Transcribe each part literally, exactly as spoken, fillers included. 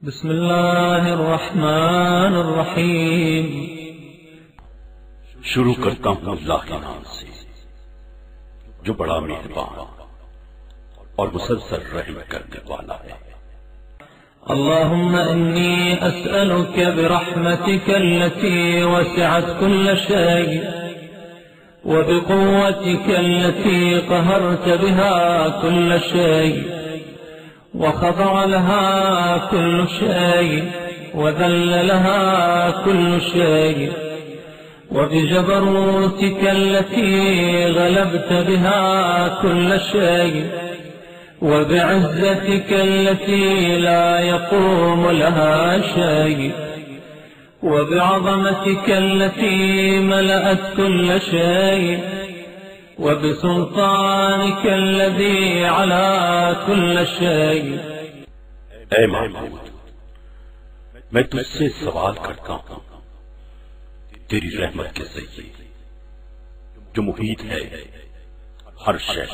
بسم اللہ الرحمن الرحیم۔ شروع کرتا ہوں اللہ کے نام سے جو بڑا مہربان اور مسلسل رحم کرنے والا ہے۔ اللهم إني أسألك برحمتك التي وسعت كل شيء وبقوتك التي قهرت بها كل شيء وخضع لها كل شيء وذل لها كل شيء وبجبروتك التي غلبت بها كل شيء وبعزتك التي لا يقوم لها شيء وبعظمتك التي ملأت كل شيء وبسلطانك الذي على كل شيء۔ اے معبود، میں تجھ سے سوال کرتا ہوں تیری رحمت کے ذریعے جو محیط ہے ہر شے،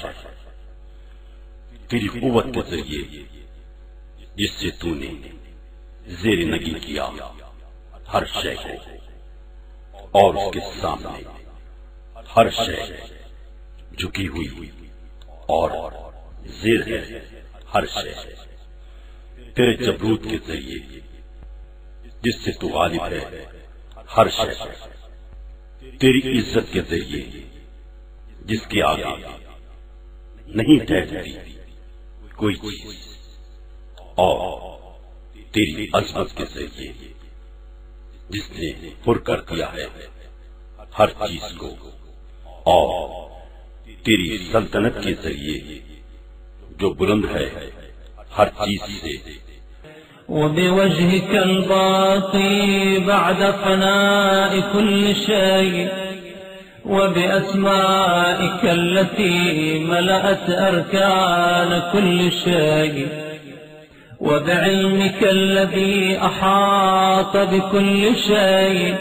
تیری قوت کے ذریعے جس سے تو نے زیر نگی کیا ہر شے کو، اور اس کے سامنے ہر شے جھکی ہوئی اور زیر ہے ہر شے، تیرے جبروت کے ذریعے جس سے تو غالب ہے ہر شے، تیری عزت کے ذریعے جس کے آگے نہیں ٹھہرتی کوئی چیز، اور تیری عظمت کے ذریعے جس نے پر کر دیا ہے ہر چیز کو، اور تیری سلطنت کے ذریعے جو بلند ہے ہر چیز سے۔ وبوجهك الباقي بعد فناء كل شيء وبأسمائك التي ملأت أركان كل شيء وبعلمك الذي أحاط بكل شيء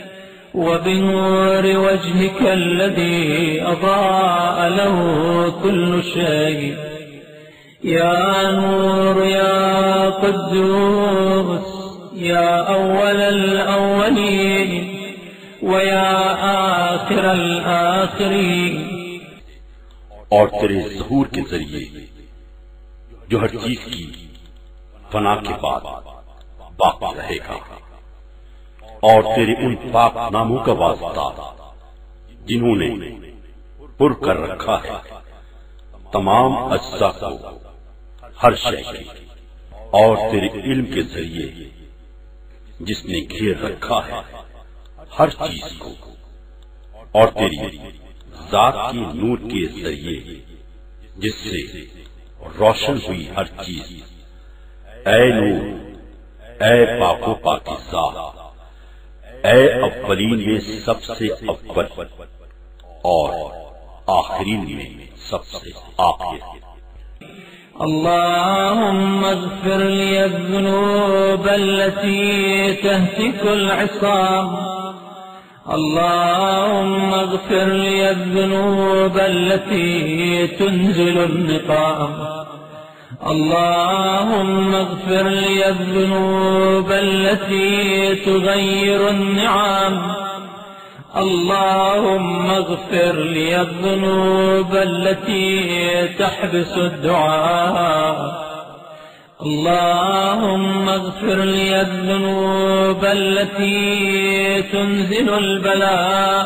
وبنور وجهك الذي أضاء له كل شيء، يا نور يا قدوس يا أول الأولين ويا آخر الآخرين۔ اور تیرے ظہور کے ذریعے جو ہر چیز کی فنا کے بعد باقی رہے گا، اور تیرے ان پاک ناموں کا واسطہ جنہوں نے پر کر رکھا ہے تمام اجزاء کو ہر شے کی، اور تیرے علم کے ذریعے جس نے گھیر رکھا ہے ہر چیز کو، اور تیری ذات کی نور کے ذریعے جس سے روشن ہوئی ہر چیز۔ اے نور، اے پاک و پاکیزہ، اے اولین میں سب سے اول اور آخرین میں سب سے آخر۔ اللهم اغفر لي الذنوب التي تهتك العصام، اللهم اغفر لي الذنوب التي تنزل النقام، اللهم اغفر لي الذنوب التي تغير النعم، اللهم اغفر لي الذنوب التي تحبس الدعاء، اللهم اغفر لي الذنوب التي تنزل البلاء،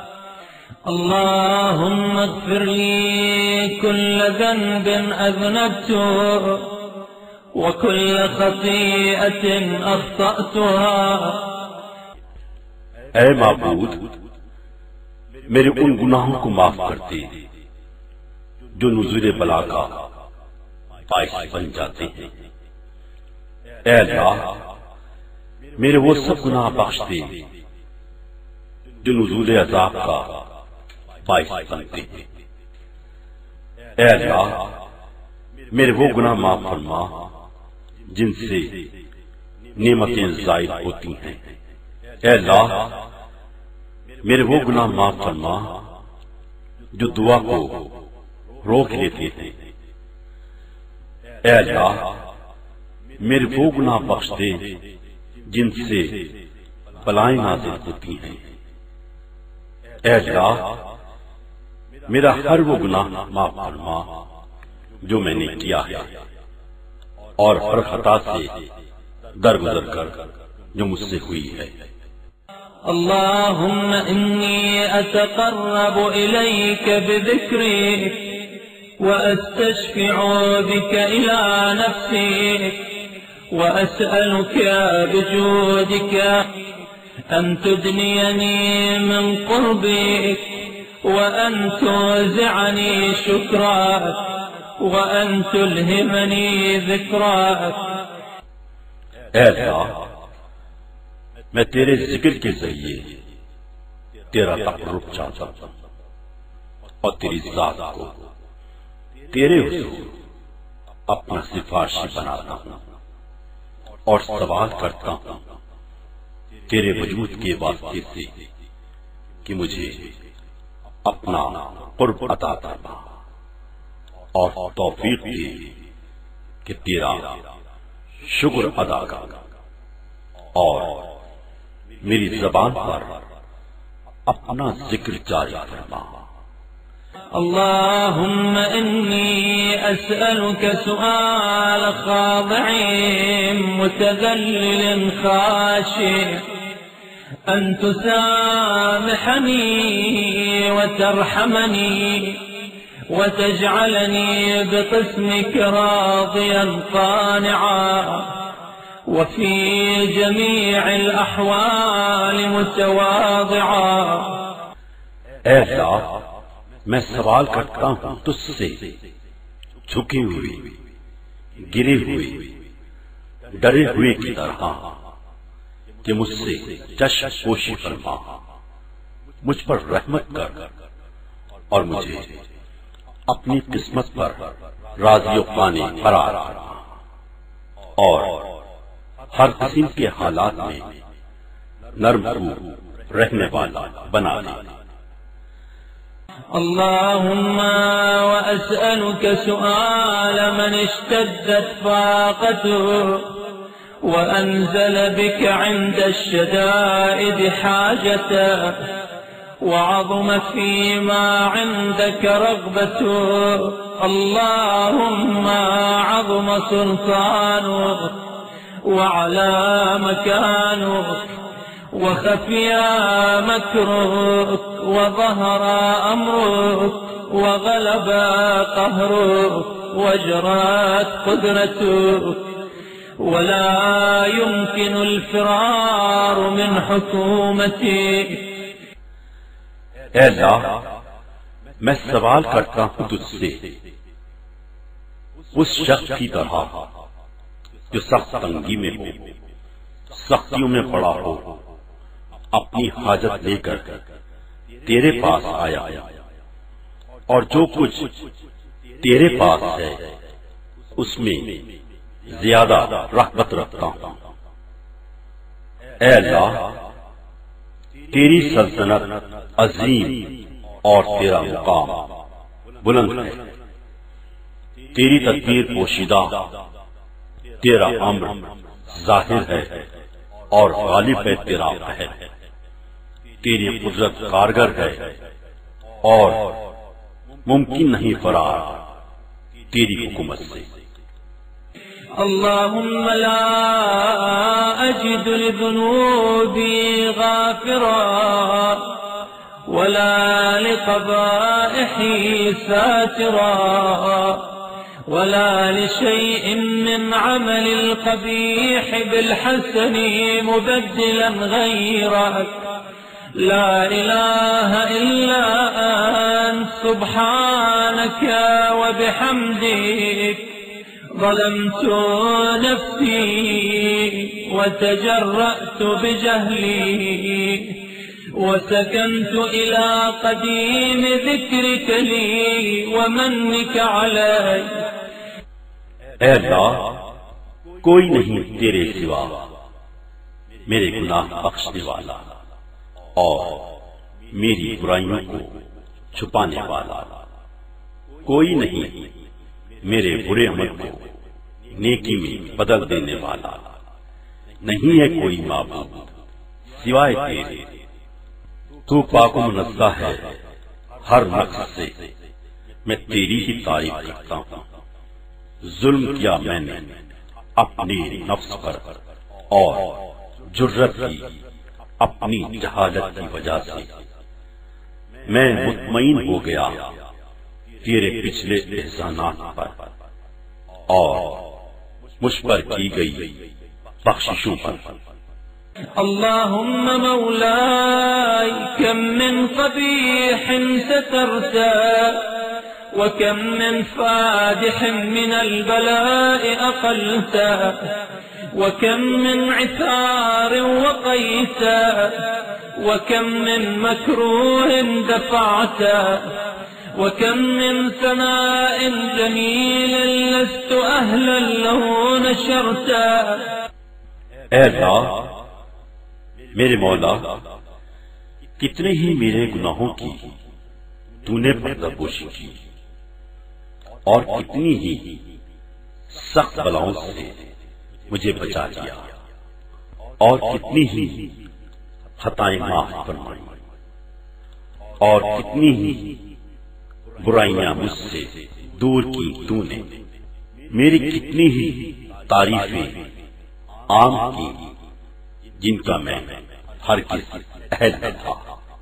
اللهم اغفر لي كل ذنب أذنبته وكل خطيئة أخطأتها۔ اے معبود، میرے ان گناہوں کو معاف کر دے جو نزول بلا کا باعث بن جاتے ہیں۔ اے اللہ، میرے وہ سب گناہ بخش دے جو نزول عذاب کا باعث بنتے ہیں۔ اے اللہ، میرے وہ گناہ معاف فرما جن سے نعمتیں زائد ہوتی ہیں۔ اے اللہ، میرے وہ گناہ معاف فرما جو دعا کو روک لیتے ہیں۔ اے اللہ، میرے وہ گناہ بخش دے جن سے بلائیں نازل ہوتی ہیں۔ اے اللہ، میرا ہر وہ گناہ معاف فرما جو میں نے کیا ہے، اور ہر خطا سے درگزر کر جو مجھ سے ہوئی ہے۔ اللهم إني أتقرب إليك بذكرك وأستشفع بك إلى نفسك وأسألك بجودك أن تدنيني من قربك وأن توزعني شكرك وأن تلهمني ذكرك۔ اے اللہ، میں تیرے ذکر کے ذریعے تیرا تقرب چاہتا ہوں اور تیری ذات کو تیرے حضور اپنا سفارشی بناتا ہوں اور سوال کرتا ہوں تیرے وجود کے واسطے سے کہ مجھے اپنا قرب عطا فرما اور توفیق دے کہ تیرا شکر ادا کروں اور میری زبان پر اپنا ذکر جاری فرما۔ اللهم إني أسألك سؤال خاضع متذلل خاشع أن تسامحني وترحمني وتجعلني بقسمك راضيا قانعا وفي جميع الأحوال متواضعا۔ اے اللہ، میں سوال کرتا ہوں تجھ سے جھکے ہوئے، گرے ہوئے، ڈرے ہوئے کی طرح کہ مجھ سے چشم پوشی فرما، مجھ پر رحمت کر اور مجھے اپنی قسمت پر راضی و قانع قرار فرما اور ہر قسم کے حالات میں نرم رو رہنے والا بنا دے۔ اللهم وأسألك سؤال من اشتدت فاقته وأنزل بك عند الشدائد حاجته وعظم فيما عندك رغبته، اللهم عظم سلطانك وعلى مكانك وخفيا مكرك وظهر أمرك وغلب قهرك وجرت قدرتك ولا يمكن الفرار من حكومتك۔ اے اللہ، میں سوال کرتا ہوں تجھ سے اس شخص کی طرح جو سخت تنگی میں ہو، سختیوں میں پڑا ہو، اپنی حاجت لے کر تیرے پاس آیا اور جو کچھ تیرے پاس ہے اس میں زیادہ رغبت رکھتا ہوں۔ اے اللہ، تیری سلطنت عظیم اور تیرا مقام بلند ہے، تیری تدبیر پوشیدہ، تیرا امر ظاہر ہے اور غالب ہے تیرا قہر، تیری قدرت کارگر ہے اور ممکن نہیں فرار تیری حکومت سے۔ اللهم لا أجد لذنوبي غافرا ولا لقبائحي ساترا ولا لشيء من عمل القبيح بالحسن مبدلا غيرك، لا إله إلا أنت سبحانك وبحمدك ظلمت نفسي وتجرأت بجهلي وسكنت إلى قديم ذكرك لي ومنك علي۔ اے اللہ، کوئی نہیں تیرے سوا میرے گناہ بخشنے والا اور میری برائیوں کو چھپانے والا، کوئی نہیں میرے برے عمل کو نیکی میں بدل دینے والا نہیں ہے کوئی معبود سوائے تیرے۔ تو پاک و منزہ ہے ہر نقص سے، میں تیری ہی تعریف کرتا ہوں۔ ظلم کیا میں نے اپنے نفس پر اور جرت کی اپنی جہالت کی وجہ سے، میں مطمئن ہو گیا تیرے پچھلے احسانات پر اور مجھ پر کی گئی بخششوں پر۔ اللهم مولاي كم من قبيح سترتا وكم من فادح من البلاء أقلتا وكم من عثار وقيتا وكم من مكروه دفعتا وكم من ثناء جميل لست أهلا له نشرتا۔ اے اللہ میرے مولا، کتنے ہی میرے گناہوں کی تو نے پردہ پوشی کی اور کتنی ہی سخت بلاؤں سے مجھے بچا لیا اور کتنی ہی خطائیں معاف فرمائی اور کتنی ہی برائیاں مجھ سے دور کی تو نے، میری کتنی ہی تعریفیں عام کی جن کا میں ہرگز اہل نہ تھا۔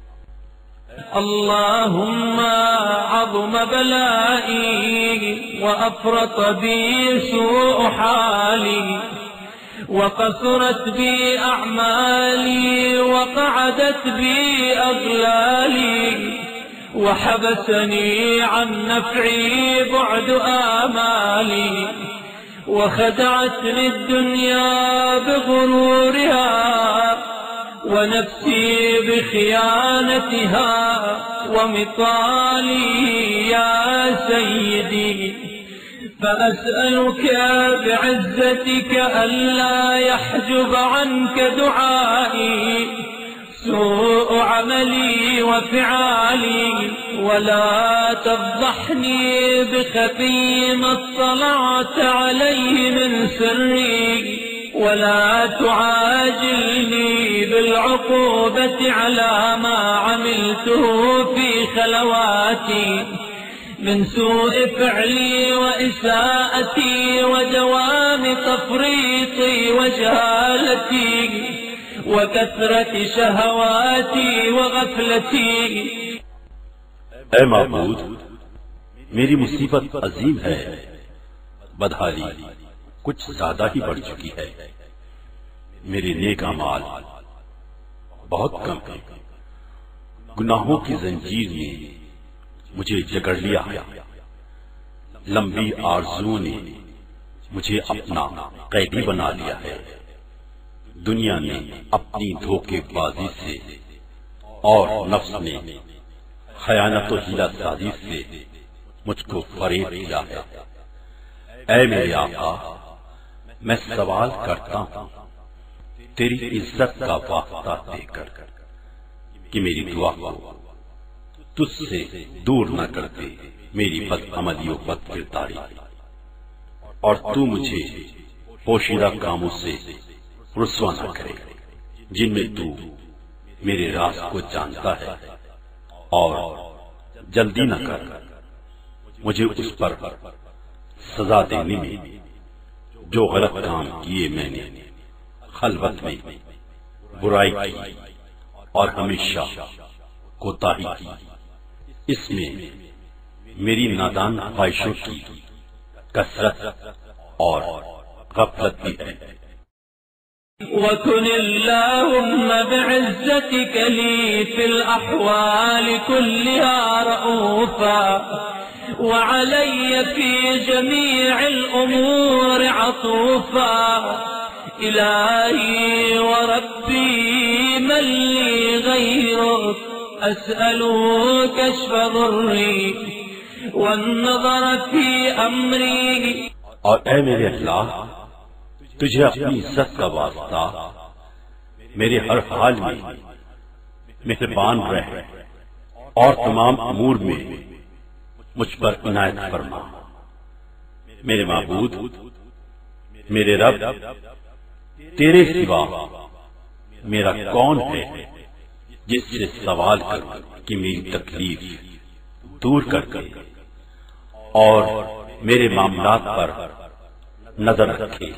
اللهم عظم بلائي وأفرط بي سوء حالي وقصرت بي أعمالي وقعدت بي أغلالي وحبسني عن نفعي بعد آمالي وخدعتني الدنيا بغرورها ونفسي بخيانتها ومطالي يا سيدي، فأسألك بعزتك ألا يحجب عنك دعائي سوء عملي وفعالي ولا تفضحني بخفي ما اطلعت عليه من سري ولا تعاجلني بالعقوبة على ما عملته في خلواتي من سوء فعلي وإساءتي ودوام تفريطي وجهالتي وكثرة شهواتي وغفلتي۔ اے معبود، میری مصیبت عظیم ہے، بدحالی کچھ زیادہ ہی بڑھ چکی ہے، میرے نیک اعمال بہت کم ہے، گناہوں کی زنجیر نے مجھے جکڑ لیا ہے، لمبی آرزوؤں نے مجھے اپنا قیدی بنا لیا ہے، دنیا نے اپنی دھوکے بازی سے اور نفس نے خیانت و حیلہ سازی سے مجھ کو فریب دیا ہے۔ اے میرے آقا، میں سوال کرتا ہوں تیری عزت کا واسطہ دے کر کہ میری دعا کو تجھ سے دور نہ کر دے میری بد عملی و بد کرداری، اور تو مجھے پوشیدہ کاموں سے رسوا نہ کرے جن میں تو میرے راز کو جانتا ہے، اور جلدی نہ کر مجھے اس پر سزا دینے میں جو غلط کام کیے میں نے، خلوت میں برائی کی اور ہمیشہ کوتاہی کی، اس میں میری نادان خواہشوں کی کثرت اور غفلت بھی ہے۔ وكن اللهم بعزتك لي في الأحوال كلها رؤوفا وعلي في جميع الأمور عطوفا، إلهي وربي من لي غيرك أسأل كشف ضري والنظر في أمري۔ اور اے میرے اللہ، تجھے اپنی عزت کا واسطہ میرے ہر حال میں مہربان رہ اور تمام امور میں مجھ پر عنایت فرما۔ میرے معبود، میرے رب تیرے سوا میرا کون ہے جس سے سوال کر کہ میری تکلیف دور کر دے اور میرے معاملات پر نظر رکھے۔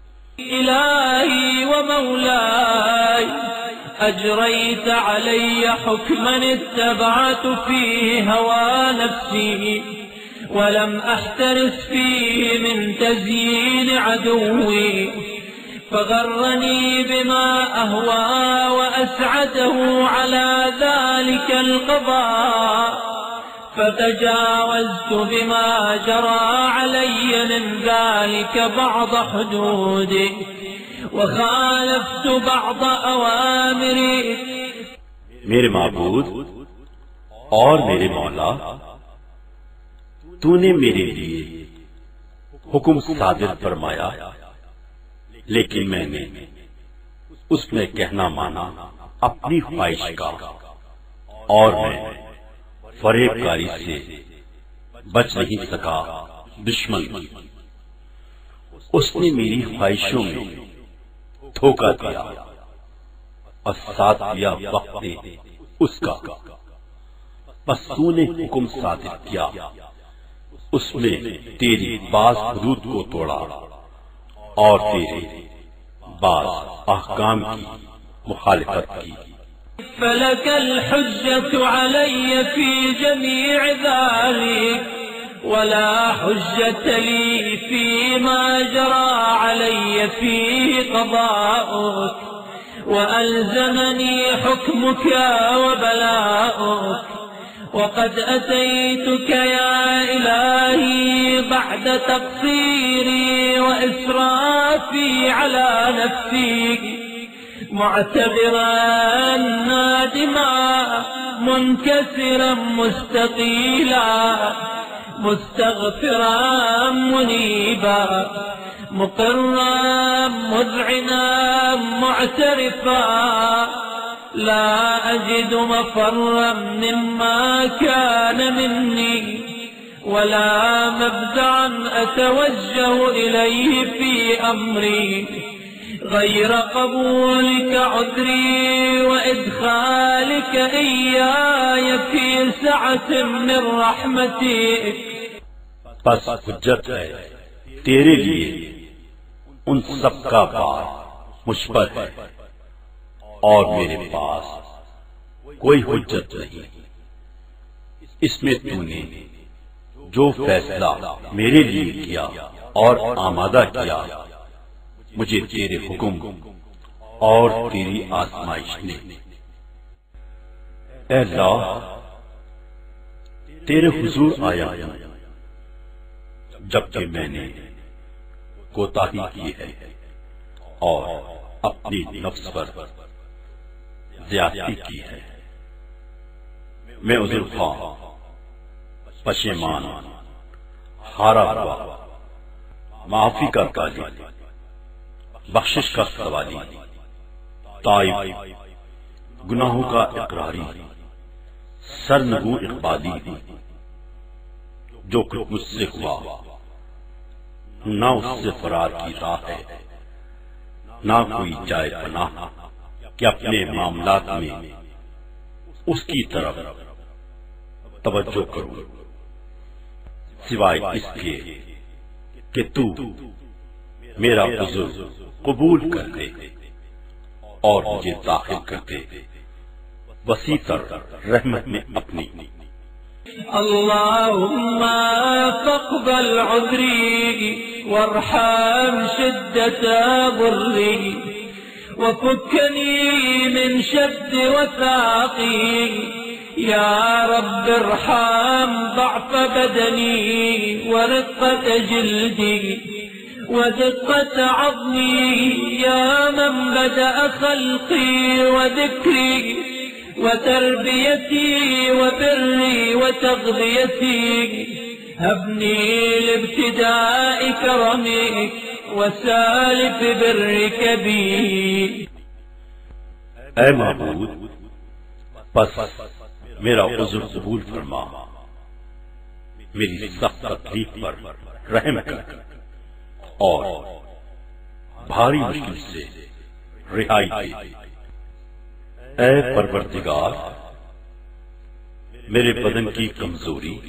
إلهي ومولاي أجريت علي حكما اتبعت فيه هوى نفسي ولم أحترس فيه من تزيين عدوي فغرني بما أهوى وأسعده على ذلك القضاء فتجاوزت بما جرى علي من ذلك بعض حدودي وخالفت بعض أوامري۔ میرے معبود اور میرے مولا، تو نے میرے لیے حکم صادر فرمایا، لیکن میں نے اس میں کہنا مانا اپنی خواہش کا، اور میں فریب کاری سے بچ نہیں سکا۔ دشمن اس نے میری خواہشوں میں دھوکہ دیا اور ساتھ دیا وقت اس کا، بس تو نے حکم صادر کیا، اس میں تیری بعض حدود کو توڑا اور تیرے بعض احکام کی مخالفت کی۔ فلك الحجة علي في جميع ذلك ولا حجة لي فيما جرى علي فيه قضاؤك وألزمني حكمك وبلاؤك وقد أتيتك يا إلهي بعد تقصيري وإسرافي على نفسي معتبرا نادما منكسرا مستقيلا مستغفرا منيبا مقرا مذعنا معترفا لا أجد مفرا مما كان مني ولا مفزعا أتوجه إليه في أمري غير قبولك عذري وإدخالك إياي في سعة من رحمتك۔ بس حجت ہے تیرے لیے ان سب کا بار مجھ پر ہے اور میرے پاس کوئی حجت نہیں۔ اس میں تو نے جو فیصلہ میرے لیے کیا اور آمادہ کیا، مجھے تیرے حکم اور تیری آزمائش نے۔ اے اللہ، تیرے حضور آیا ہوں جبکہ میں نے کوتاہی کی ہے اور اپنی نفس پر زیادتی کی ہے۔ میں عذر خواہ، پشیمان، ہارا ہوا، معافی کا طالب، بخشش کا سوالی، تائب، گناہوں کا اقراری، سرنگو اقبالی، جو کچھ مجھ سے ہوا نہ اس سے فرار کی راہ ہے، نہ کوئی جائے پناہ کہ اپنے معاملات میں اس کی طرف توجہ کروں، سوائے اس کے کہ تو میرا عذر قبول کر دے اور مجھے داخل کر دے وسیع تر رحمت میں اپنی۔ اللهم فاقبل عذري وارحم شدة ضري وفكني من شد وثاقي يا رب ارحم ضعف بدني ورقة جلدي ودقة عظمي يا من بدأ خلقي وذكري وتربيتي وبري وتغذيتي هبني لابتداء كرمك وسالف برك بي۔ اے معبود، پس میرا عذر قبول فرما، میری سخت تکلیف پر رحم کر اور بھاری مشکل سے رہائی دی۔ اے پروردگار، میرے بدن کی کمزوری،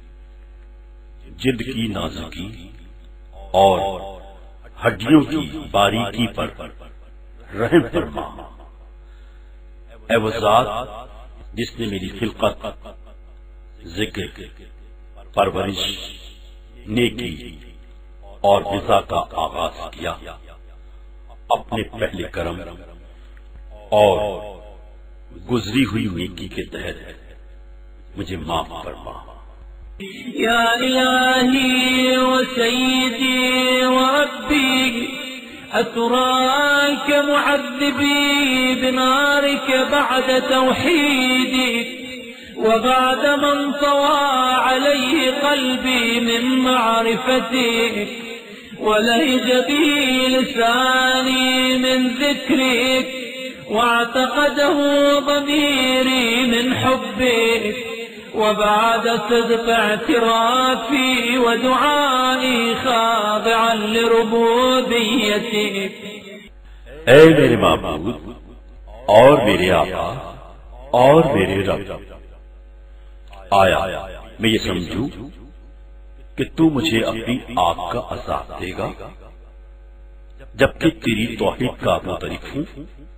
جلد کی نازکی اور ہڈیوں کی باریکی پر رحم فرما۔ اے وہ ذات جس نے میری خلقت، ذکر، پرورش، نیکی اور غذا کا آغاز کیا، اپنے پہلے کرم اور گزری ہوئی نیکی کے تحت مجھے معاف فرما۔ یا الہی و سیدی و ربی، أتراك معذبي بنارك بعد توحيدي، وبعد من طوى عليه قلبي من معرفتك، ولهج بي لساني من ذكرك، واعتقده ضميري من حبك، وبعد صدق اعترافي ودعائي خاضعا لربوبيتك۔ اے میرے معبود اور میرے آقا اور میرے رب، آیا میں یہ سمجھوں کہ تو مجھے اپنی آگ کا عذاب دے گا جبکہ تیری توحید کا معترف ہوں،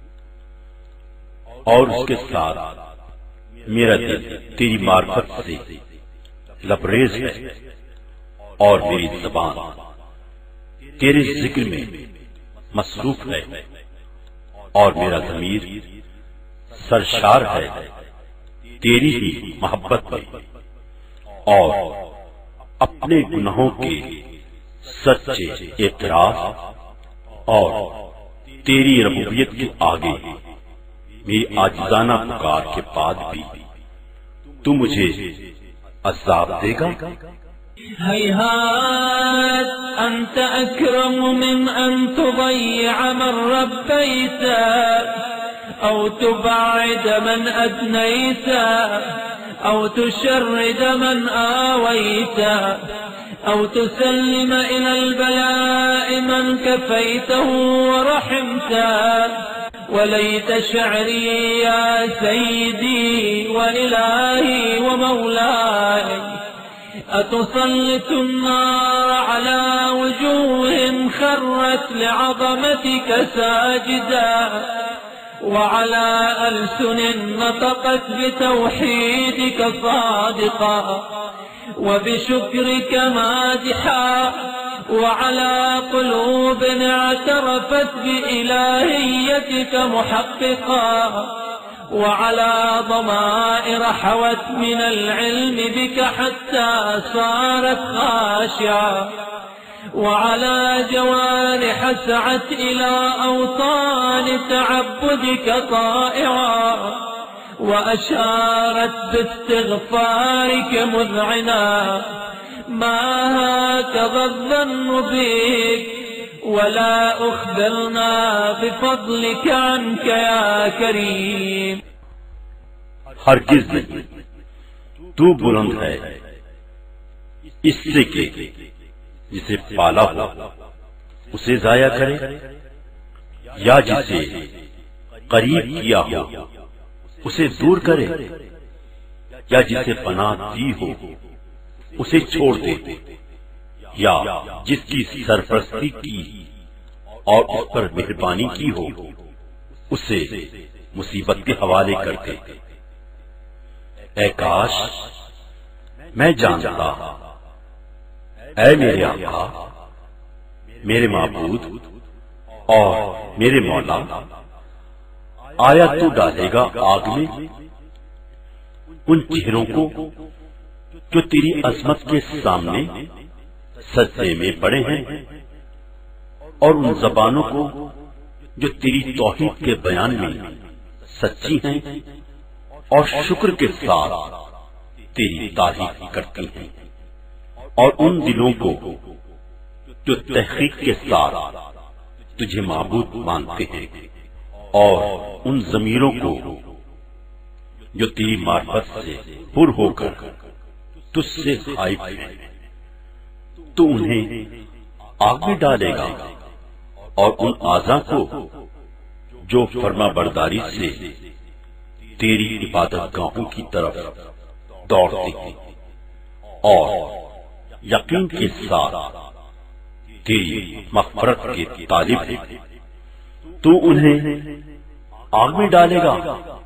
اور اس کے ساتھ میرا دل تیری معرفت سے لبریز ہے، اور میری زبان تیرے ذکر میں مصروف ہے، اور میرا ضمیر سرشار ہے تیری ہی محبت میں، اور اپنے گناہوں کے سچے اعتراف اور تیری ربوبیت کے آگے میری عاجزانہ پکار کے بعد بھی تو مجھے عذاب دے گا۔ هيهات أنت أكرم من أن تضيع من ربيت، أو تبعد من أدنيت، أو تشرد من آويت، أو تسلم إلى البلاء من كفيته ورحمت۔ وليت شعري يا سيدي وإلهي ومولاي، أتسلط النار على وجوه خرت لعظمتك ساجدا، وعلى ألسن نطقت بتوحيدك صادقا، وبشكرك مادحا، وعلى قلوب اعترفت بإلهيتك محققا، وعلى ضمائر حوت من العلم بك حتى صارت خاشعة، وعلى جوارح سعت إلى أوطان تعبدك طائعا، وأشارت باستغفارك مذعنا. ما هكذا الظن بك ولا أخبرنا بفضلك عنك يا كريم. ہرگز نہیں، تو بلند ہے اس سے کہ جسے پالا ہو اسے ضائع کرے، یا جسے قریب کیا ہو اسے دور کرے، یا جسے پناہ دی ہو اسے چھوڑ دے، یا جس کی سرپرستی کی اور اس پر مہربانی کی ہو اسے مصیبت کے حوالے کر دے. اے کاش میں جانتا، اے میرے آقا، میرے معبود اور میرے مولا، آیا تو ڈالے گا آگ میں ان چہروں کو جو تیری عظمت کے سامنے سجدے میں پڑے ہیں، اور ان زبانوں کو جو تیری توحید کے بیان میں سچی ہیں اور شکر کے ساتھ تیری تعریف کرتی ہیں، اور ان دلوں کو جو تحقیق کے ساتھ تجھے معبود مانتے ہیں، اور ان ضمیروں کو جو تیری معرفت سے پر ہو کر تجھ سے خائف ہیں، تو انہیں آگ میں ڈالے گا اور ان اعضاء کو جو فرما برداری سے تیری عبادت گاہوں کی طرف دوڑتے ہیں اور یقین کے ساتھ تیری مغفرت کے طالب ہیں، تو انہیں آگ میں ڈالے گا؟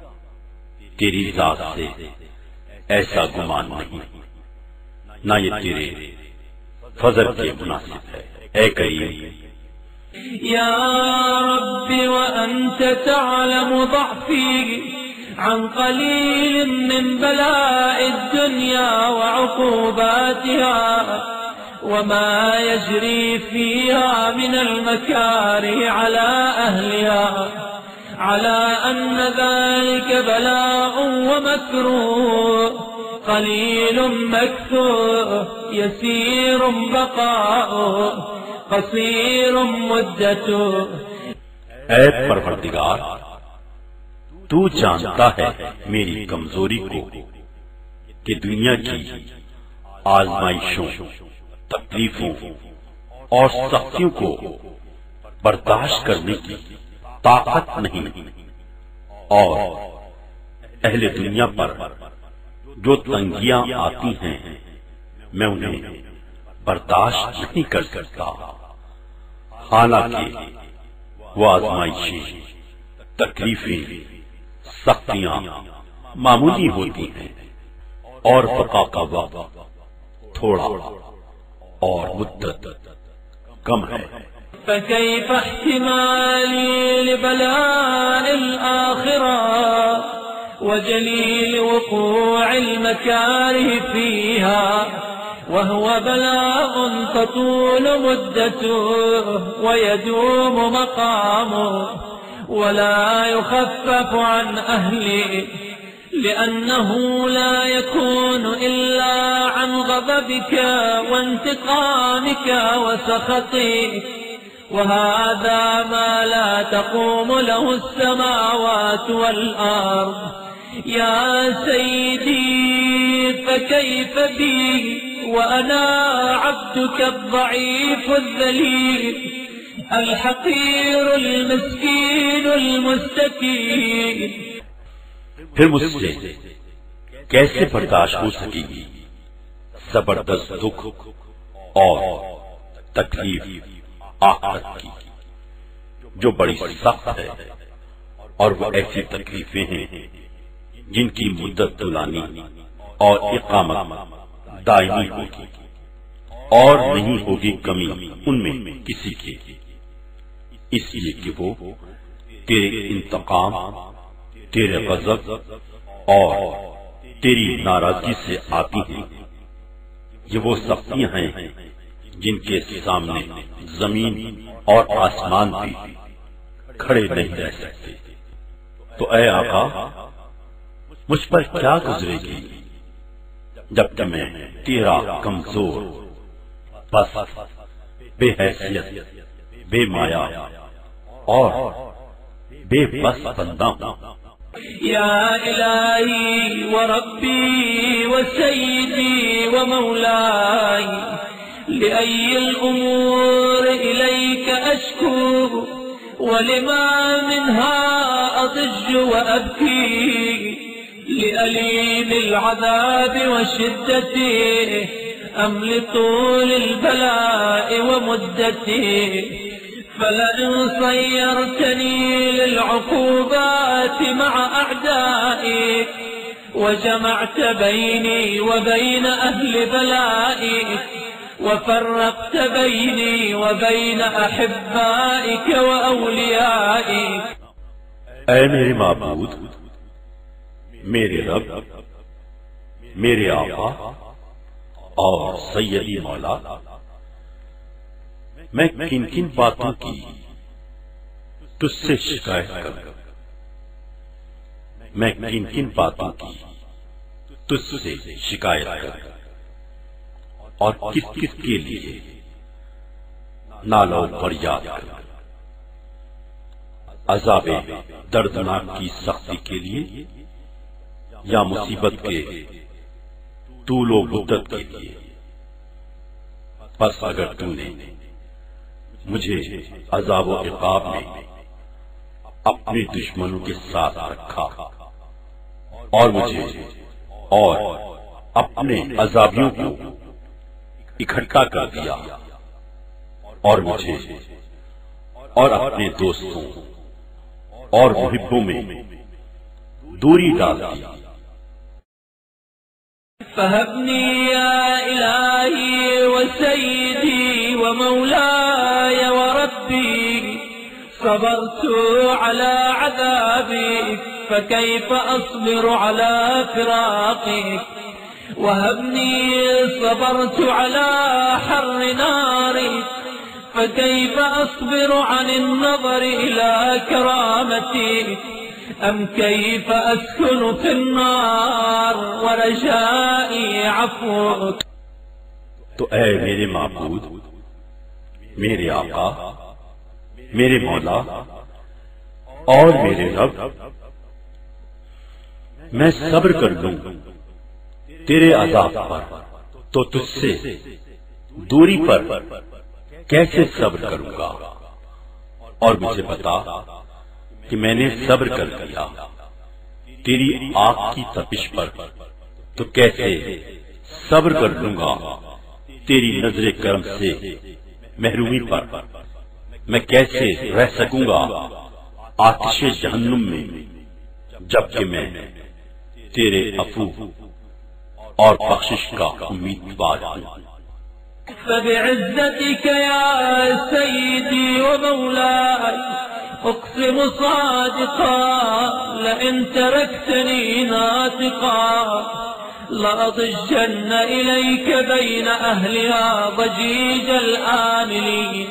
تیری ذات سے ایسا گمان نہیں، نہ یہ تیرے فضل کے مناسب ہے۔ اے کریم، یا رب وانت تعلم ضعفی عن قلیل من بلاء الدنيا وعقوباتها وما يجري فيها من المكاره على أهلها، على أن ذلك بلاء ومكروه قليل مكثور يسير بقاؤه قصير مدته۔ اے پروردگار، تو جانتا ہے میری کمزوری کو کہ دنیا کی آزمائشوں، تکلیفوں اور سختیوں کو برداشت کرنے کی طاقت نہیں، اور اہل دنیا پر جو تنگیاں آتی ہیں میں انہیں برداشت نہیں کر سکتا، حالانکہ وہ آزمائشیں، تکلیفیں، سختیاں معمولی ہوتی ہیں اور بقا کا وقت تھوڑا اور مدت کم ہے۔ فكيف احتمالي لبلاء الآخرة وجليل وقوع المكاره فيها وهو بلاء تطول مدته ويدوم مقامه ولا يخفف عن أهله، لأنه لا يكون إلا عن غضبك وانتقامك وسخطك، وهذا ما لا تقوم له السماوات والأرض۔ يا سيدي فكيف بي وأنا عبدك الضعيف الذليل الحقير المسكين المستكين۔ پھر مجھ سے کیسے برداشت ہو سکے گی زبردست دکھ اور تکلیف آخرت کی، جو بڑی سخت ہے، اور وہ ایسی تکلیفیں ہیں جن کی مدت طولانی اور اقامت دائمی ہوگی، اور نہیں ہوگی کمی ان میں کسی کی، اس لیے کہ وہ تیرے انتقام، تیرے غضب اور تیری ناراضگی سے آتی ہیں۔ یہ وہ سختیاں ہیں جن کے سامنے زمین اور آسمان بھی کھڑے نہیں رہ سکتے۔ تو اے آقا، مجھ پر کیا گزرے گی جب کہ میں تیرا کمزور، بس، بے حیثیت، بے مایا اور بے بس بندہ ہوں۔ يا إلهي وربي وسيدي ومولاي، لأي الأمور إليك أشكو ولما منها أضج وأبكي، لأليم العذاب وشدته أم لطول البلاء ومدته، فلئن صيرتني للعقوبات مع أعدائك وجمعت بيني وبين أهل بلائك وفرقت بيني وبين أحبائك وأوليائك۔ اے میرے معبود، میرے رب، میرے آقا اور سیدی مولا، میں کن کن باتوں کی تجھ سے شکایت کروں، میں کن کن باتوں کی تجھ سے شکایت کروں، اور کس کس کے لیے نالو فریاد کروں، عذاب دردناک کی سختی کے لیے یا مصیبت کے طول و مدت کے لیے۔ بس اگر تو نے مجھے عذاب و عقاب میں اپنے دشمنوں کے ساتھ رکھا اور مجھے اور اپنے عذابیوں کو اکٹھا کر دیا اور مجھے اور اپنے دوستوں اور محبوں میں دوری ڈال دی. فهبني يا إلهي وسيدي ومولاي وربي صبرت على عذابك فكيف أصبر على فراقك وهبني صبرت على حر نارك فكيف أصبر عن النظر إلى كرامتك أم كيف أسكن في النار ورجائي عفوك. تو اے میرے معبود، میرے آقا، میرے مولا اور میرے رب، میں صبر کر لوں تیرے عذاب پر تو تجھ سے دوری پر کیسے صبر کروں گا، اور مجھے بتا کہ میں نے صبر کر لیا تیری آگ کی تپش پر تو کیسے صبر کر لوں گا تیری نظر کرم سے محرومی پر. میں کیسے رہ سکوں گا آتش جہنم میں جبکہ میں تیرے عفو اور بخشش کا امیدوار ہوں. فبعزتك يا سيدي ومولاي أقسم صادقا لئن تركتني ناطقا لأضجن إليك بين أهلها ضجيج الآملين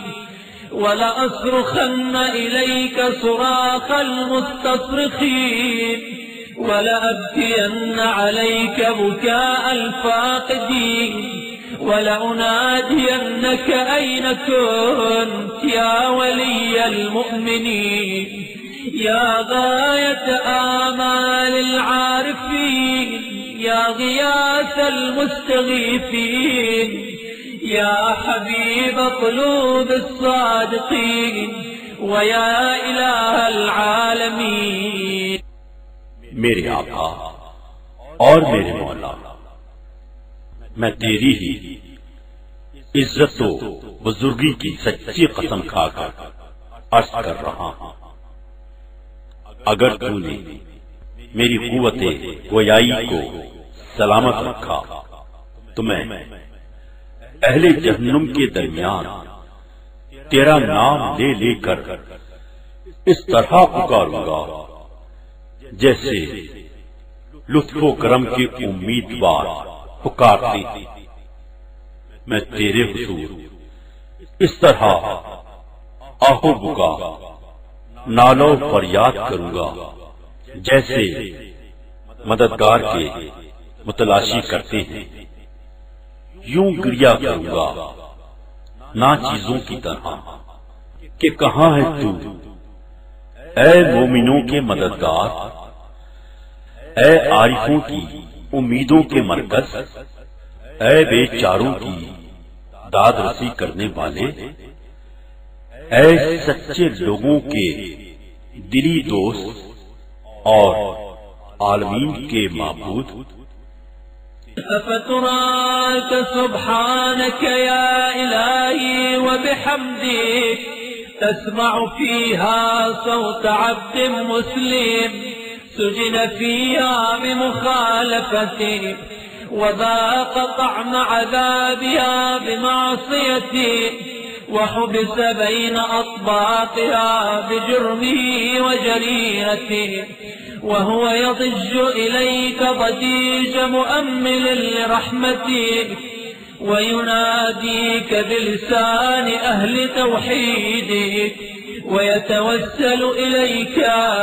ولأصرخن إليك صراخ المستصرخين ولأبكين عليك بكاء الفاقدين ولأنادينك أين كنت يا ولي المؤمنين يا غاية آمال العارفين يا غياث المستغيثين يا حبيب قلوب الصادقين ويا إله العالمين. میرے آقا اور میرے مولا، میں تیری ہی عزت و بزرگی کی سچی قسم کھا کر عرض کر رہا ہوں، اگر تو نے میری قوت گویائی کو سلامت رکھا تو میں اہل جہنم کے درمیان تیرا نام لے لے کر اس طرح پکاروں گا جیسے لطف و کرم کے امیدوار پکارتے. میں تیرے حضور اس طرح آہو بکا نالو فریاد کروں گا جیسے مددگار کے متلاشی کرتے ہیں. یوں گریا کروں گا نا چیزوں کی طرح کہ کہاں ہے تو اے مومنوں کے مددگار، اے عارفوں کی امیدوں کے مرکز، اے بے چاروں کی داد رسی کرنے والے، اے سچے لوگوں کے دلی دوست اور عالمین کے معبود. أفتراك سبحانك يا إلهي وبحمدك تسمع فيها صوت عبد مسلم سجن فيها بمخالفتك وذاق طعم عذابها بمعصيته وحبس بين أطباقها بجرمه وجريرته وهو يضج إليك ضجيج مؤمل لرحمتك ويناديك بلسان أهل توحيدك ويتوسل إليك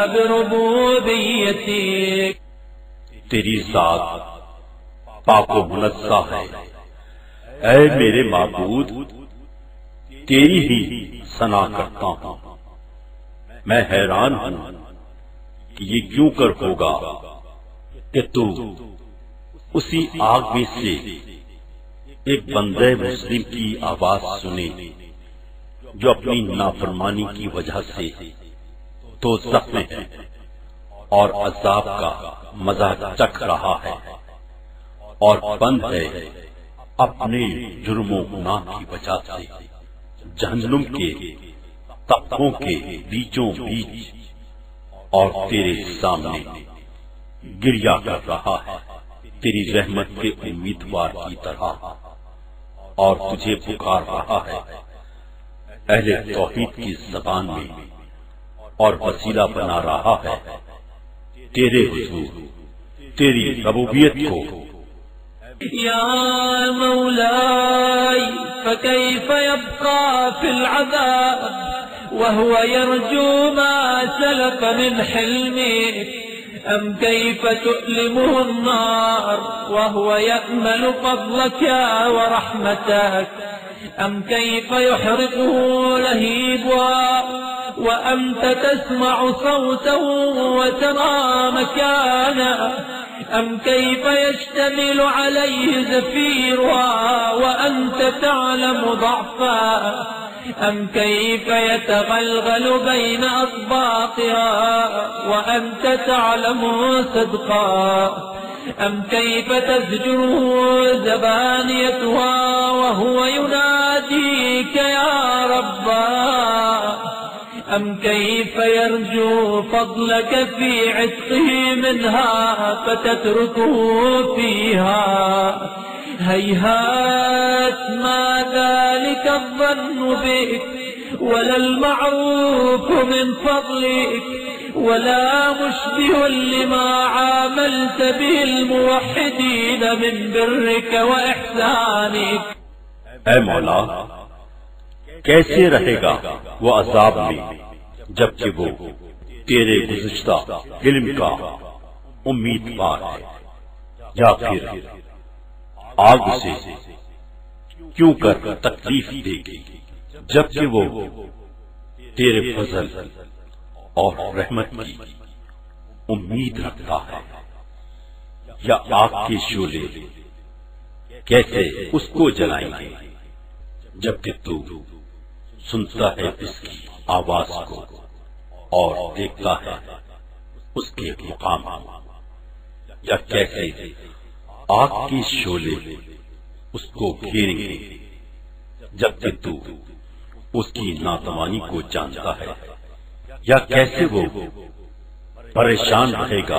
بربوبيتك. تیری ذات پاک و منزہ ہے اے میرے معبود، تیری ہی ثنا کرتا ہوں. میں حیران ہوں کہ یہ کیوں کر ہوگا کہ تو اسی آگ میں سے ایک بندے مسلم کی آواز سنے جو اپنی نافرمانی کی وجہ سے دوزخ میں ہے اور عذاب کا مزہ چکھ رہا ہے، اور بند ہے اپنے جرم و گناہ کی وجہ سے جہنم کے طبقوں کے بیچوں بیچ، اور تیرے سامنے گریا کر رہا ہے تیری رحمت کے امیدوار کی طرح، اور تجھے پکار رہا ہے اہل توحید کی زبان میں، اور وسیلہ بنا رہا ہے تیرے حضور تیری ربوبیت کو۔ یا مولاي فكيف يبقى في العذاب وهو يرجو ما سلف من حلمك، أم كيف تؤلمه النار وهو يأمل فضلك ورحمتك، أم كيف يحرقه لهيبها وأنت تسمع صوته وترى مكانه، أم كيف يشتمل عليه زفيرها وأنت تعلم ضعفها، أم كيف يتغلغل بين أطباقها وأنت تعلم صدقها، أم كيف تزجره زبانيتها وهو يناديك يا ربا، أم كيف يرجو فضلك في عتقه منها فتتركه فيها، هيهات ما ذلك الظن بك ولا المعروف من فضلك ولا مشبه لما عاملت به الموحدين من برك وإحسانك۔ اے مولا، کیسے رہے گا وہ عذاب میں جبکہ وہ تیرے گزشتہ علم کا امیدوار ہے، یا پھر آگ سے کیوں کر تکلیف دے گی جبکہ وہ تیرے فضل اور رحمت کی امید رکھتا ہے، یا آگ کے شعلے کیسے اس کو جلائیں گے جبکہ تو سنتا ہے اس کی آواز کو اور دیکھتا ہے اس کے مقام، یا کیسے آگ کے شعلے اس کو گھیریں گے جبکہ تو اس کی ناتوانی کو جانتا ہے، یا کیسے وہ پریشان رہے گا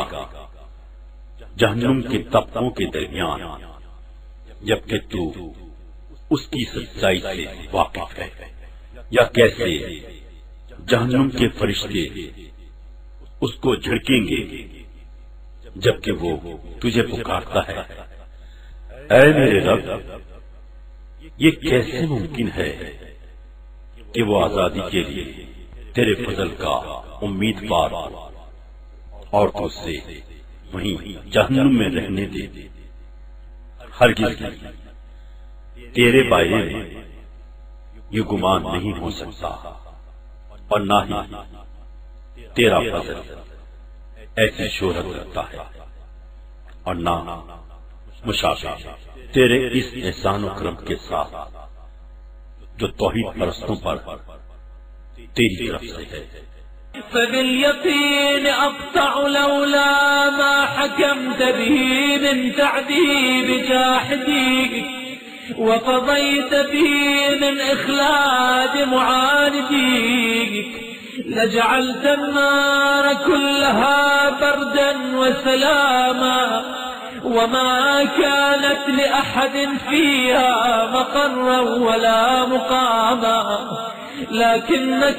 جہنم کے طبقوں کے درمیان جبکہ تو اس کی سچائی سے واقف ہے، یا کیسے جہنم کے فرشتے اس کو جھڑکیں گے جبکہ وہ تجھے پکارتا ہے، اے میرے رب، یہ کیسے ممکن ہے کہ وہ آزادی کے لیے تیرے فضل کا امیدوار ہو اور تو اسے وہیں جہنم میں رہنے دے۔ ہرگز تیرے بارے میں یہ گمان نہیں ہو سکتا، اور نہ ہی تیرا فضل ایسی شہرت رکھتا ہے، اور نہ مشابہ تیرے اس احسان و کرم کے ساتھ جو توحید پرستوں پر تیری طرف سے ہے۔ فباليقين أقطع لولا ما حكمت به من تعذيب جاحديك وقضيت به من إخلاد معانديك، لجعلت النار كلها بردا وسلاما وما كانت لأحد فيها مقرا ولا مقاما، لكنك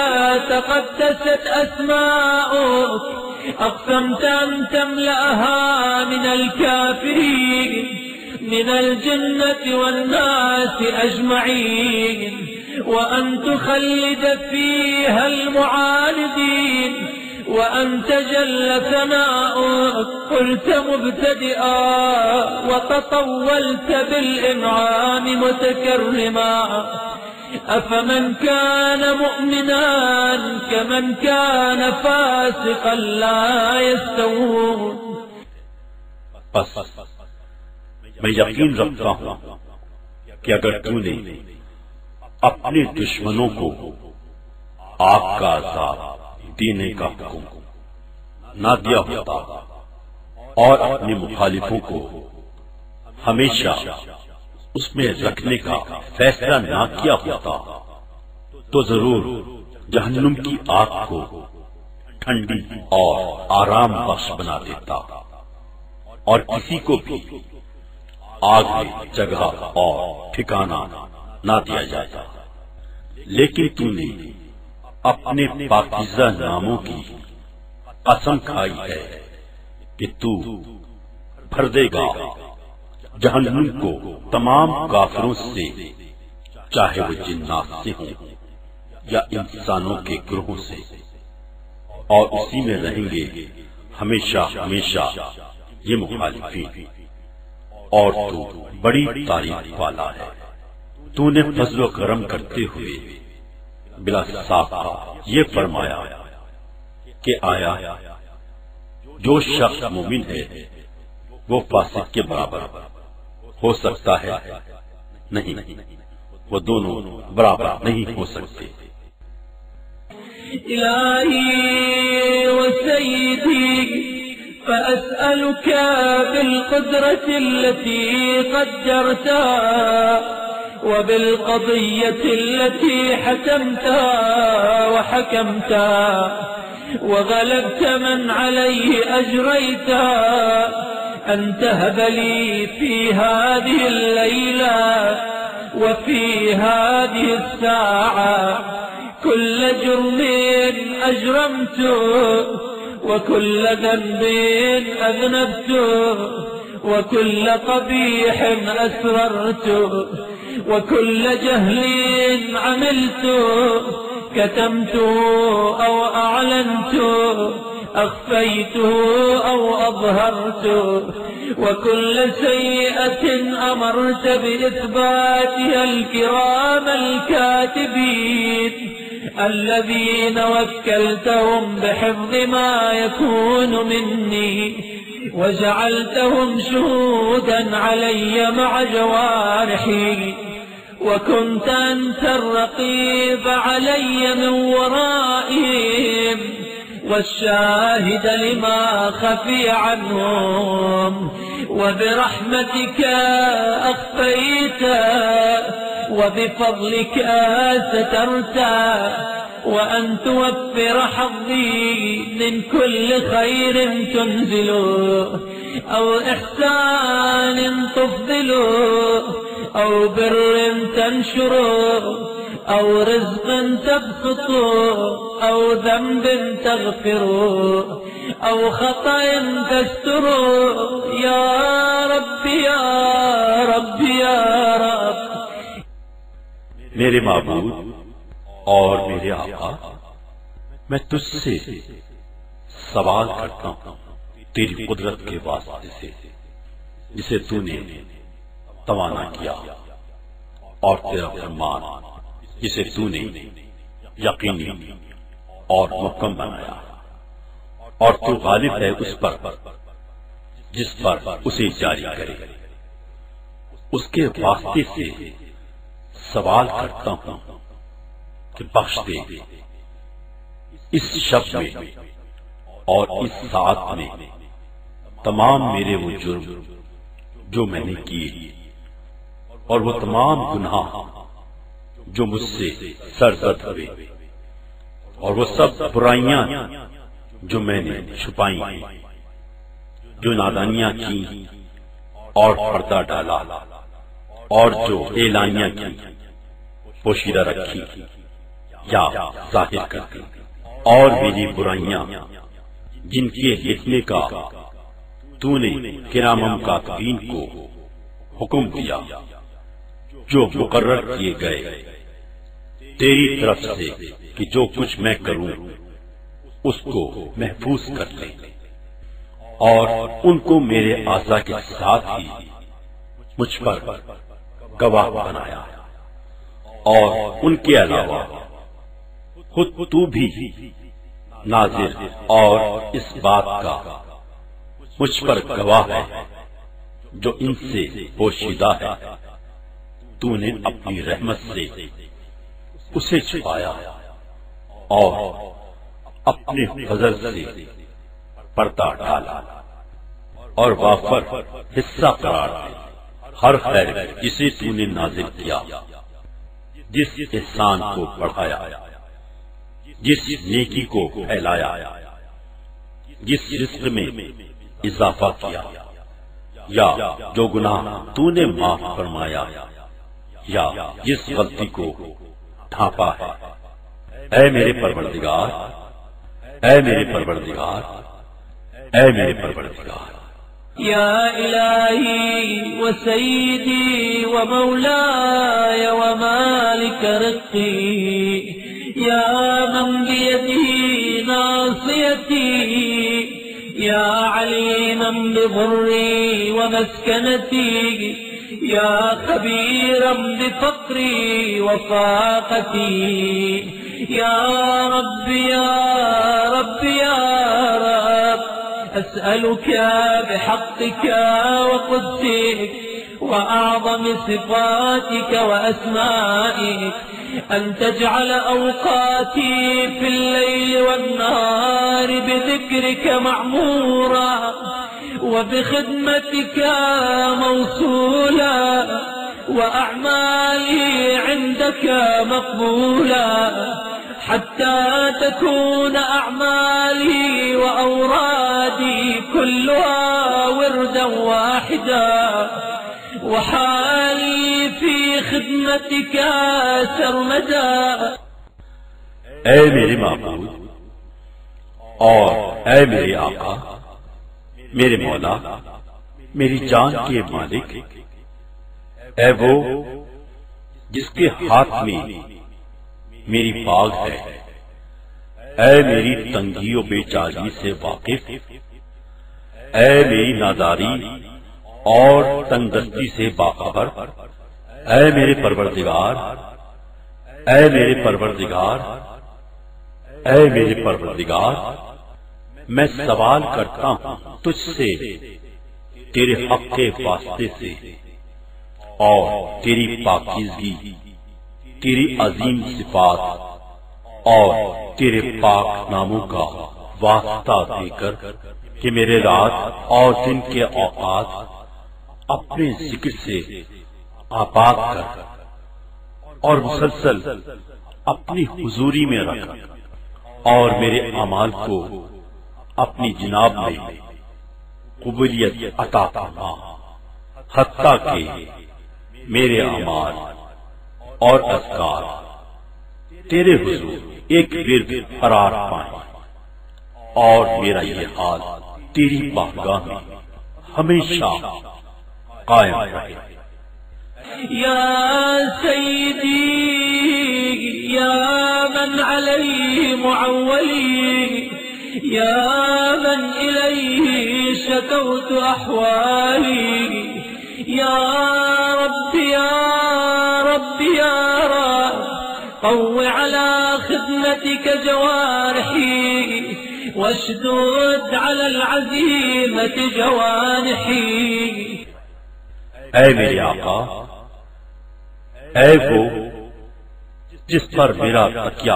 تقدست أسماؤك أقسمت أن تملأها من الكافرين من الجنة والناس أجمعين، وأن تخلد فيها المعاندين، وأن تجل ثناؤك قلت مبتدئا وتطولت بالإنعام متكرما، أفمن كان مؤمنا كمن كان فاسقا لا يستوون۔ بس میں یقین رکھتا ہوں کہ اگر تو نے اپنے دشمنوں کو آگ کا عذاب دینے کا حکم نہ دیا ہوتا اور اپنے مخالفوں کو ہمیشہ اس میں رکھنے کا فیصلہ نہ کیا ہوتا تو ضرور جہنم کی آگ کو ٹھنڈی اور آرام بخش بنا دیتا اور کسی کو بھی آگ میں جگہ اور ٹھکانہ نہ دیا جاتا، لیکن تو نے اپنے پاکیزہ ناموں کی قسم کھائی ہے کہ تو بھر دے گا جہنم کو تمام کافروں سے، چاہے وہ جنات سے ہوں یا انسانوں کے گروہوں سے، اور اسی میں رہیں گے ہمیشہ ہمیشہ یہ مخالفین، اور تو بڑی تعریف والا ہے۔ تو نے فضل و کرم کرتے ہوئے بلا ساختہ یہ فرمایا کہ آیا جو شخص مومن ہے وہ فاسق کے برابر ہو سکتا ہے؟ نہیں، وہ دونوں برابر نہیں ہو سکتے۔ إلهي وسيدي فأسألك بالقدرة التي قدرتها وبالقضية التي حكمتها وحكمتها وغلبت من عليه أجريتها أن تهب لي في هذه الليلة وفي هذه الساعة كل جرم أجرمته وكل ذنب أذنبته وكل قبيح أسررته وكل جهل عملته كتمته أو أعلنته أخفيته أو أظهرته وكل سيئة أمرت بإثباتها الكرام الكاتبين الذين وكلتهم بحفظ ما يكون مني وجعلتهم شهودا علي مع جوارحي وكنت أنت الرقيب علي من ورائهم والشاهد لما خفي عنهم وبرحمتك أخفيت وبفضلك سترت وأن توفر حظي من كل خير تنزل أو إحسان تفضل أو بر تنشر أو رزق تبسط أو ذنب تغفر أو خطأ تستر يا رب يا رب يا رب۔ میرے معبود اور میرے آقا، میں تجھ سے سوال کرتا ہوں تیری قدرت کے واسطے سے جسے تو نے توانا کیا، اور تیرا فرمان جسے تو نے یقینی اور محکم بنایا، اور تو غالب ہے اس پر جس پر اسے جاری کرے۔ اس کے واسطے سے سوال کرتا ہوں کہ بخش دے اس شب میں اور اس ساعت میں تمام میرے وہ جرم جو میں نے کیے، اور وہ تمام گناہ جو مجھ سے سرزد ہوئے، اور وہ سب برائیاں جو میں نے چھپائی ہیں، جو نادانیاں کی اور پردہ ڈالا، اور جو اعلانیاں کی پوشیدہ رکھی یا ظاہر کر دی، اور میری برائیاں جن کے لکھنے کا تو نے کرام کاتبین کو حکم دیا، جو مقرر کیے گئے تیری طرف سے کہ جو کچھ میں کروں اس کو محفوظ کر لے، اور ان کو میرے اعضاء کے ساتھ ہی مجھ پر گواہ بنایا، اور ان کے علاوہ خود تو بھی ناظر اور اس بات کا مجھ پر گواہ ہے جو ان سے پوشیدہ ہے۔ تو نے اپنی رحمت سے اسے چھپایا اور اپنے فضل سے پردہ ڈالا اور وافر حصہ قرار دے ہر خیر جسے تو نے نازل کیا، جس احسان کو بڑھایا، جس نیکی کو پھیلایا، جس رزق میں اضافہ کیا، یا جو گناہ تو نے معاف فرمایا، یا جس غلطی کو ڈھانپا ہے۔ اے میرے پروردگار، اے میرے پروردگار، اے میرے پروردگار، یا الہی و سیدی و مولاي ومالک رزقی، یا من بیدی ناصیتی، یا علیما بضری ومسکنتی، یا خبیرا بفقری وفاقتی، یا رب یا رب یا رب، أسألك بحقك وقدسك وأعظم صفاتك وأسمائك أن تجعل أوقاتي في الليل والنهار بذكرك معمورا وبخدمتك موصولا وأعمالي عندك مقبولا، حتى تكون أعمالي وأورادي كلها وردا واحدا، وحالي في خدمتك سرمدا۔ اے میرے معبود اور اے میرے آقا، میرے مولا، میری جان کے مالک، اے وہ جس کے ہاتھ میں میری باغ ہے، اے میری تنگی و بے چاری سے واقف، اے میری ناداری اور تنگ دستی سے باخبر، اے میرے پروردگار، اے میرے پروردگار، اے میرے پروردگار، میں سوال کرتا ہوں تجھ سے تیرے حق کے واسطے سے اور تیری پاکیزگی، تیری عظیم صفات اور تیرے پاک ناموں کا واسطہ دے کر کہ میرے رات اور دن کے اوقات اپنے ذکر سے آپاک کر اور مسلسل اپنی حضوری میں رکھ، اور میرے اعمال کو اپنی جناب میں قبولیت عطا فرما، حتیٰ کہ میرے اعمال اور اذکار تیرے حضور ایک ورد قرار پائیں، اور میرا یہ حال تیری بارگاہ میں ہمیشہ قائم رہے۔ یا سیدی یا من علیہ معولی، یا من الیہ شکوت احوالی، یا رب یا رب یا رب، قو على خدمتك جوارحي واشدد على العزيمة جوانحي۔ اے میرے آقا، اے وہ جس پر میرا تکیہ،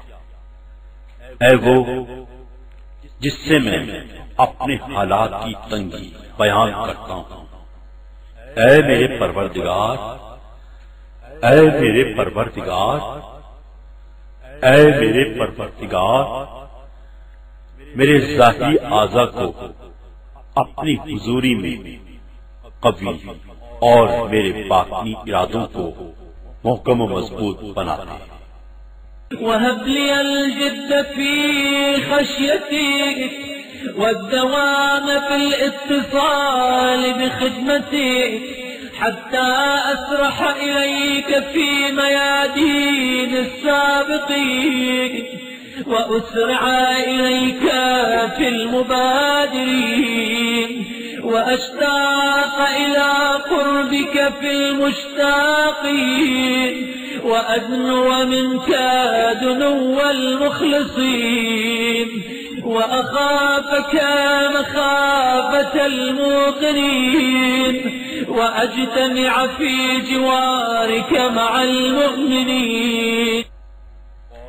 اے وہ جس سے میں اپنے حالات کی تنگی بیان کرتا ہوں، اے میرے پروردگار، اے میرے پروردگار، اے میرے پروردگار، میرے ظاہری اعضاء کو اپنی حضوری میں قوی اور میرے باطنی ارادوں کو محکم و مضبوط بنا دے۔ وهب لي الجد في خشيتك والدوام في الاتصال بخدمتك، حتى أسرح إليك في ميادين السابقين وأسرع إليك في المبادرين، وأشتاق إلى قربك في المشتاقين، وأدنو منك دنو المخلصين، وأخافك مخافة الموقنين، وأجتمع في جوارك مع المؤمنين۔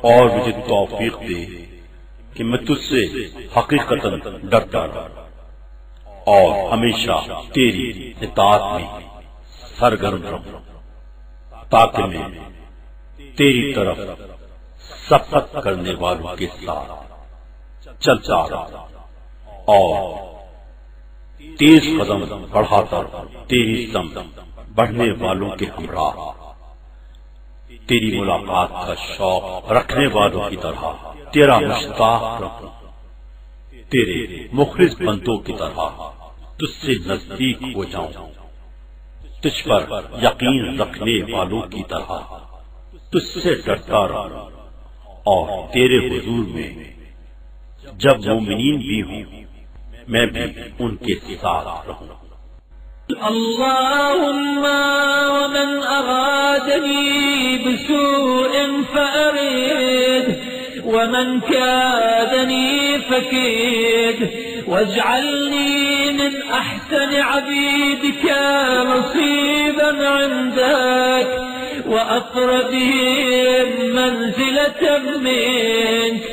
اور مجھے توفیق دے کہ میں تجھ سے حقیقتاً ڈرتا رہوں اور ہمیشہ تیری اطاعت میں سرگرم رہوں، تاکہ میں تیری طرف سفر کرنے والوں کے ساتھ چلتا رہوں اور تیز قدم بڑھاتا رہوں، تیری سمت بڑھنے والوں کے ہمراہ، تیری ملاقات کا شوق رکھنے والوں کی طرح تیرا مشتاق رہوں، تیرے مخلص بندوں کی طرح تجھ سے نزدیک ہو جاؤں، تجھ پر یقین رکھنے والوں کی طرح تجھ سے ڈرتا رہوں، اور تیرے حضور میں جب مومنین بھی ہوں میں بھی ان کے ساتھ رہوں۔ اللهم ومن أرادني بسوء فأرد، ومن كادني فكيد، واجعلني من أحسن عبيدك نصيبا عندك، وأقربهم منزلة منك،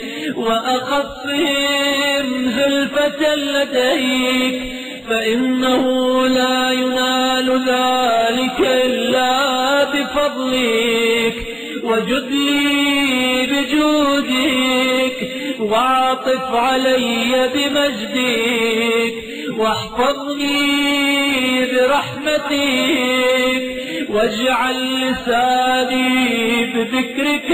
وأخفهم زلفة لديك، فإنه لا ينال ذلك إلا بفضلك، وجد لي بجودك، واعطف علي بمجدك، واحفظني برحمتك، واجعل لساني بذكرك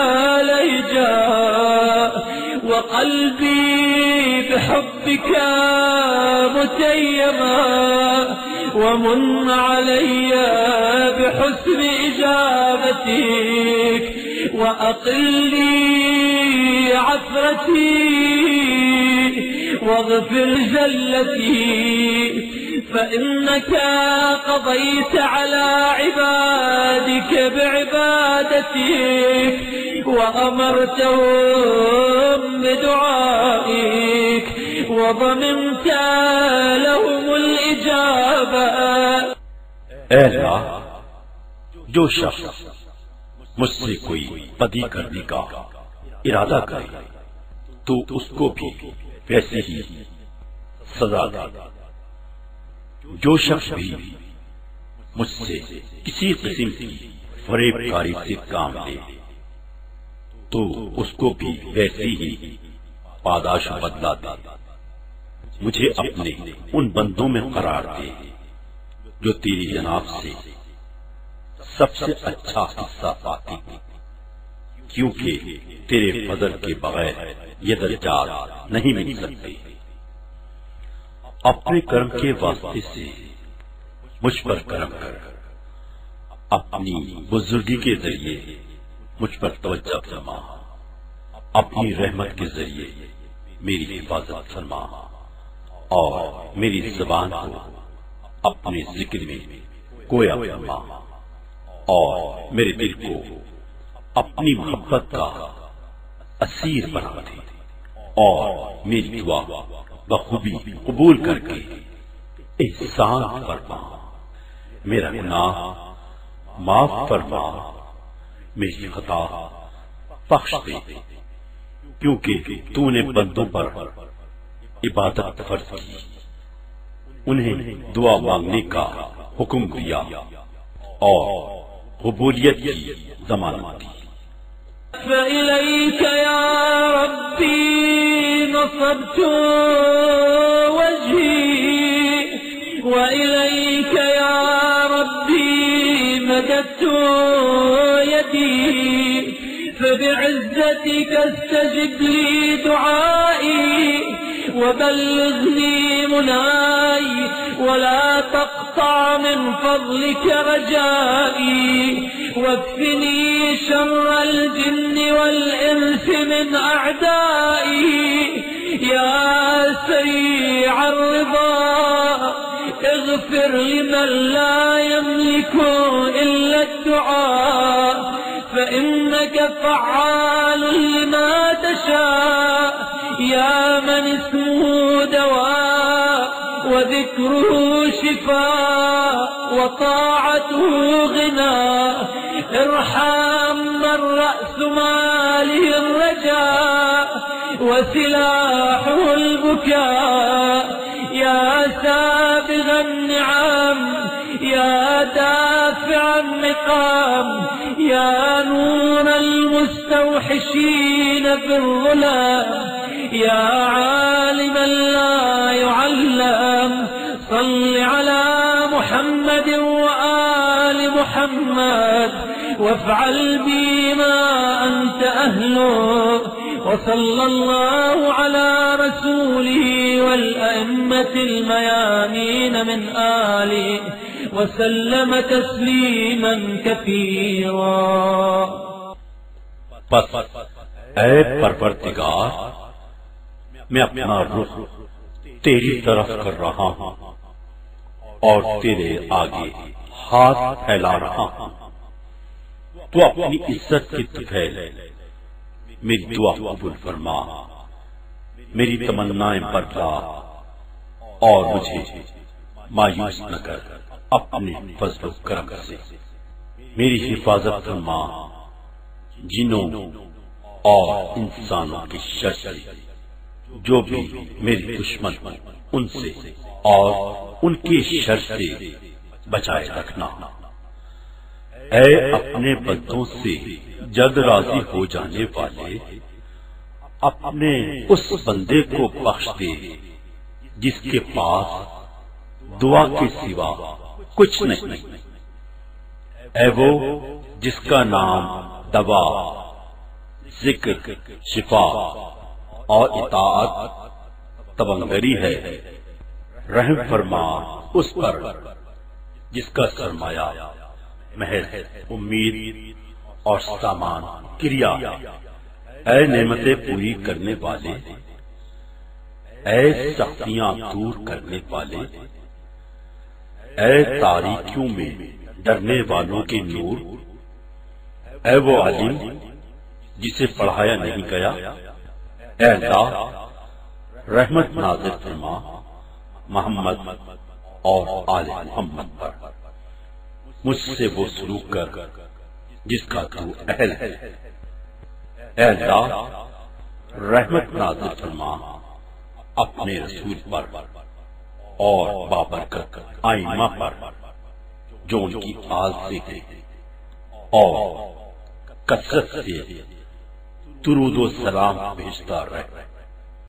لهجا، وقلبي بحبك متيما، ومن علي بحسن إجابتك، وأقل لي عثرتي، واغفر زلتي، فإنك قضيت على عبادك بعبادتك، وأمرتهم بدعائك، وضمنت لهم الإجابة۔ اے اللہ، جو شخص مجھ سے کوئی بدی کرنے کا ارادہ کرے تو اس کو بھی ویسے ہی سزا دے، جو شخص بھی مجھ سے کسی قسم کی فریب کاری سے کام لے تو اس کو بھی ویسے ہی پاداش بدلا دے۔ مجھے اپنے ان بندوں میں قرار دے جو تیری جناب سے سب سے اچھا حصہ پاتے ہیں، کیونکہ تیرے فضل کے بغیر یہ درجات نہیں مل سکتے۔ اپنے کرم کے واسطے سے مجھ پر کرم کر، اپنی بزرگی کے ذریعے مجھ پر توجہ فرما، اپنی رحمت کے ذریعے میری حفاظت فرما، اور میری زبان کو اپنے ذکر میں گویا فرما، اور میرے دل کو اپنی محبت کا اسیر بنا دے، اور میری دعا بخوبی قبول کر کے احسان فرما، میرا گناہ معاف فرما، میری خطا بخش دے، کیونکہ تو نے بندوں پر عبادت فرض کی، انہیں دعا مانگنے کا حکم دیا اور قبولیت کی ضمانت دی۔ فإليك يا ربي نصبت وجهي، وإليك يا ربي مددت يدي، فبعزتك استجب لي دعائي، وبلغني مناي، ولا تقطع من فضلك رجائي، واكفني شر الجن والإنس من أعدائي، يا سريع الرضا اغفر لمن لا يملك إلا الدعاء، فإنك فعال لما تشاء، يا من اسمه دواء، وذكره شفاء، وطاعته غنى، ارحم من رأس ماله الرجاء وسلاحه البكاء. يا سابغ النعم يا دافع النقام، يا نور المستوحشين بالظلام، يا عالما لا يعلم، صل على محمد وآل محمد وافعل بما أنت أهله. وصلى الله على رسوله والأئمة الميامين من آله وسلم تسليما كثيرا. بس اے پروردگار، میں اپنا رخ تیری طرف کر رہا ہوں اور تیرے آگے ہاتھ پھیلا رہا ہوں. تو اپنی عزت کی طفیل میری دعا قبول فرما، میری تمنائیں بدلا اور مجھے مایوس نہ کر. اپنے فضل و کرم سے میری حفاظت فرما، جنوں اور انسانوں کی شر سے، جو بھی میری دشمن ان سے اور ان کی شر سے بچائے رکھنا. اے اپنے بندوں سے جلد راضی ہو جانے والے، اپنے اس بندے کو بخش دے جس کے پاس دعا کے سوا کچھ نہیں. اے وہ جس کا نام دوا، ذکر، شفا اور اطاعت تبنگری ہے، رحم فرما اس پر جس کا سرمایہ محض امید اور سامان کریا. اے نعمتیں پوری کرنے والے، اے سختیاں دور کرنے والے، اے تاریکیوں میں ڈرنے والوں کے نور، اے وہ عالم جسے پڑھایا نہیں گیا. اے اللہ، رحمت نازل فرما محمد اور آل محمد پر، مجھ سے وہ سلوک کر جس کا تو اہل ہے. اے اللہ، رحمت نازل فرما اپنے رسول پر اور بابرکت آئمہ پر جو ان کی آل سے تھے، اور کثرت سے درود و سلام بھیجتا رہے.